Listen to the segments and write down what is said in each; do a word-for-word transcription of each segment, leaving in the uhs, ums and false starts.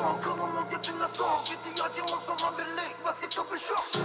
son, kolunu götüne son. İhtiyacım o zaman birlik, basit kapışıyor.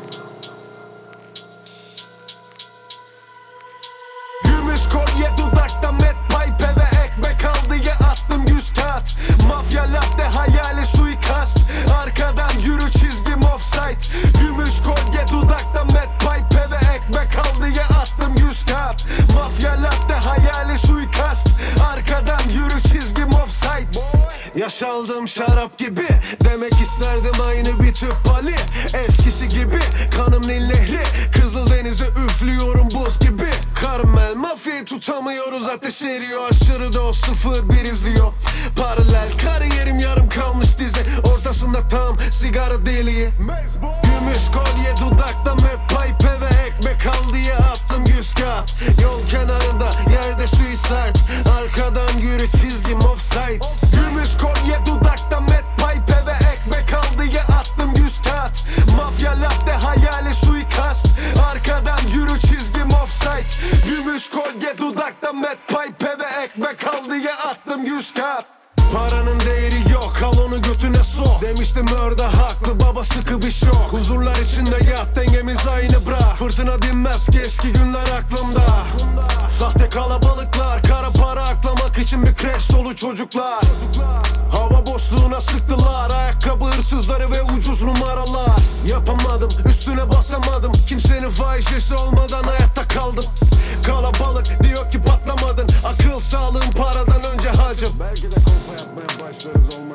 Gümüş kolye dudakta, met pipe ve ekmek al diye attım yüz kat. Mafya latte hayali suikast, arkadan yürü çizgim offside. Gümüş kolye dudakta, met pipe ve ekmek al diye attım yüz kat. Mafya latte hayali suikast, arkadan yürü çizgim offside. Yaşaldım şarap gibi, demek isterdim aynı bir tüp bali. Eskisi gibi kanım Nil Nehri, Kızıldeniz'e üflüyorum buz gibi. Karamel mafyayı tutamıyoruz, ateş eriyor. Aşırı da o sıfır bir izliyor. Paralel kariyerim yarım kalmış dizi, ortasında tam sigara deliği. Gümüş kolye dudakta, met pipe ve ekmek al diye attım yüz kat. Yol kenarında yerde suicide, arkadan yürü çizgim offside. Gümüş kolye dudakta, met pipe ve ekmek al diye attım yüz kat. Mafya latte hayali suikast, arkadan yürü çizgim offside. Gümüş kolye dudakta, met pipe ve ekmek al diye attım yüz kat. Paranın değeri yok, al onu götüne sok. Demiştim orada haklı baba, sıkı bir şok. Huzurlar içinde yat, dengemiz aynı bırak. Fırtına dinmez ki eski günler aklımda. Sahte kalabalıklar, kara para aklamak için bir kreş dolu çocuklar. Hava boşluğuna sıktılar, ayakkabı hırsızları ve ucuz numaralar. Yapamadım, üstüne basamadım, kimsenin fahişesi olmadan hayatta kaldım. Kalabalık diyor ki patlamadın, akıl sağlığın paradan önce hacım. Belki de kolpa yapmaya başlarız olmaz.